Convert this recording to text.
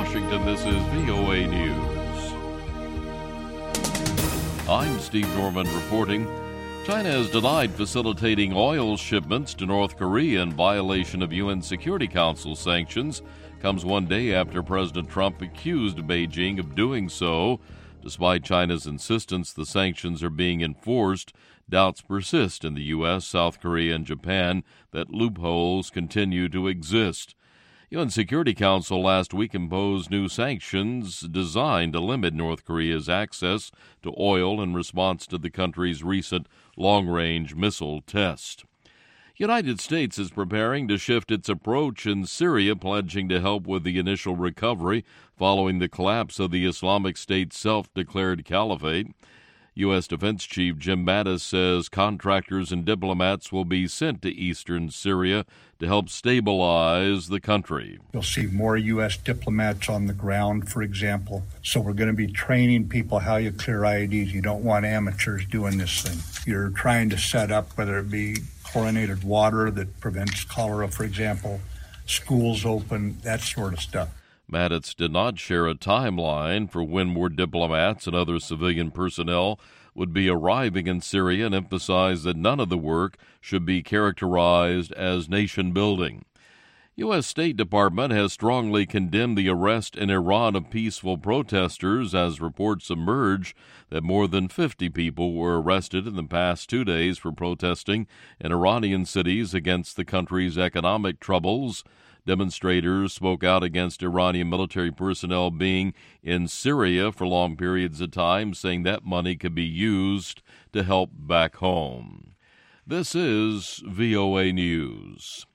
Washington, this is VOA News. I'm Steve Norman reporting. China has denied facilitating oil shipments to North Korea in violation of UN Security Council sanctions. Comes one day after President Trump accused Beijing of doing so. Despite China's insistence the sanctions are being enforced, doubts persist in the U.S., South Korea, and Japan that loopholes continue to exist. UN Security Council last week imposed new sanctions designed to limit North Korea's access to oil in response to the country's recent long-range missile test. United States is preparing to shift its approach in Syria, pledging to help with the initial recovery following the collapse of the Islamic State's self-declared caliphate. U.S. Defense Chief Jim Mattis says contractors and diplomats will be sent to eastern Syria to help stabilize the country. You'll see more U.S. diplomats on the ground, for example. So we're going to be training people how you clear IEDs. You don't want amateurs doing this thing. You're trying to set up, whether it be chlorinated water that prevents cholera, for example, schools open, that sort of stuff. Mattis did not share a timeline for when more diplomats and other civilian personnel would be arriving in Syria and emphasized that none of the work should be characterized as nation-building. U.S. State Department has strongly condemned the arrest in Iran of peaceful protesters as reports emerge that more than 50 people were arrested in the past 2 days for protesting in Iranian cities against the country's economic troubles. Demonstrators spoke out against Iranian military personnel being in Syria for long periods of time, saying that money could be used to help back home. This is VOA News.